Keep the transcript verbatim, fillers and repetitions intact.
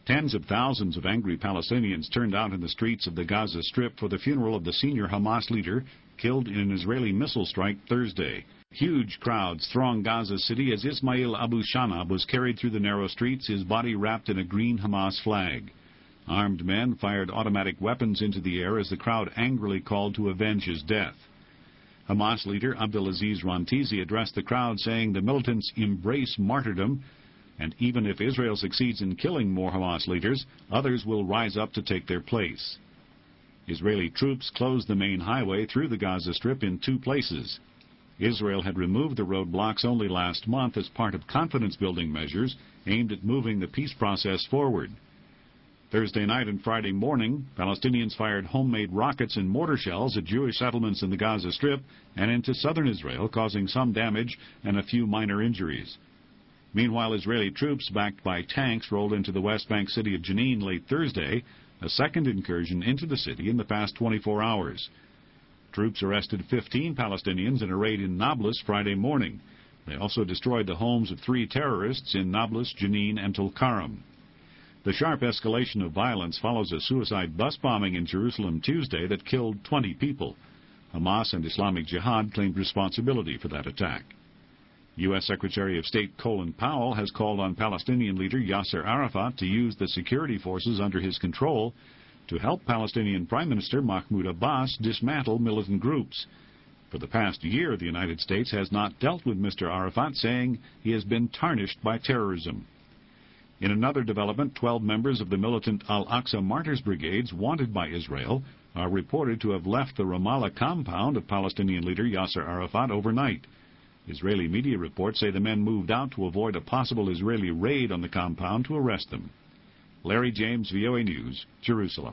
Tens of thousands of angry Palestinians turned out in the streets of the Gaza Strip for the funeral of the senior Hamas leader killed in an Israeli missile strike Thursday. Huge crowds thronged Gaza City as Ismail Abu Shana was carried through the narrow streets, his body wrapped in a green Hamas flag. Armed men fired automatic weapons into the air as the crowd angrily called to avenge his death. Hamas leader Abdelaziz Rantizi addressed the crowd saying the militants embrace martyrdom, and even if Israel succeeds in killing more Hamas leaders, others will rise up to take their place. Israeli troops closed the main highway through the Gaza Strip in two places. Israel had removed the roadblocks only last month as part of confidence-building measures aimed at moving the peace process forward. Thursday night and Friday morning, Palestinians fired homemade rockets and mortar shells at Jewish settlements in the Gaza Strip and into southern Israel, causing some damage and a few minor injuries. Meanwhile, Israeli troops backed by tanks rolled into the West Bank city of Jenin late Thursday, a second incursion into the city in the past twenty-four hours. Troops arrested fifteen Palestinians in a raid in Nablus Friday morning. They also destroyed the homes of three terrorists in Nablus, Jenin, and Tulkarem. The sharp escalation of violence follows a suicide bus bombing in Jerusalem Tuesday that killed twenty people. Hamas and Islamic Jihad claimed responsibility for that attack. U S Secretary of State Colin Powell has called on Palestinian leader Yasser Arafat to use the security forces under his control to help Palestinian Prime Minister Mahmoud Abbas dismantle militant groups. For the past year, the United States has not dealt with Mister Arafat, saying he has been tarnished by terrorism. In another development, twelve members of the militant Al-Aqsa Martyrs Brigades wanted by Israel are reported to have left the Ramallah compound of Palestinian leader Yasser Arafat overnight. Israeli media reports say the men moved out to avoid a possible Israeli raid on the compound to arrest them. Larry James, V O A News, Jerusalem.